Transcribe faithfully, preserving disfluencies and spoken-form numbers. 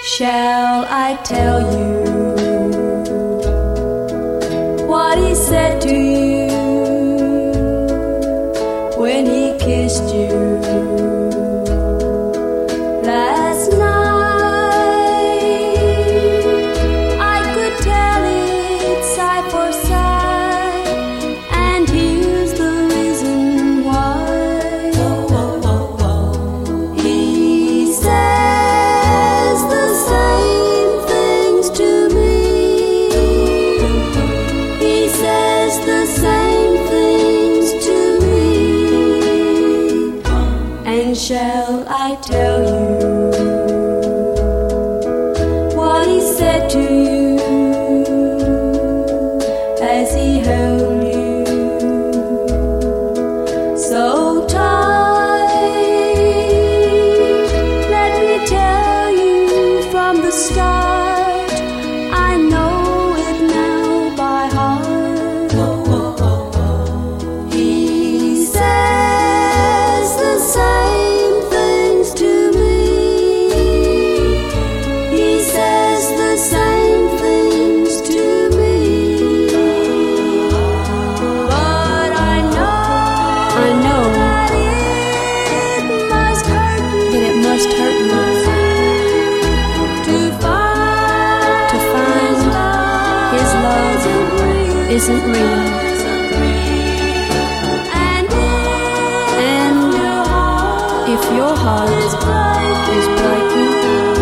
Shall I tell you what he said to you when he kissed you last night? I could tell it sigh for sigh, and here's the reason why. He says the same things to me. He says the same things to me. And shall I tell you what he said to you as he held you so tight? Let me tell you from the start, I know it now by heart. He says the same things to me. He says the same things to me. But I know, I know that it must hurt you, that it must hurt you to find, to find his love isn't real. And if your heart is breaking,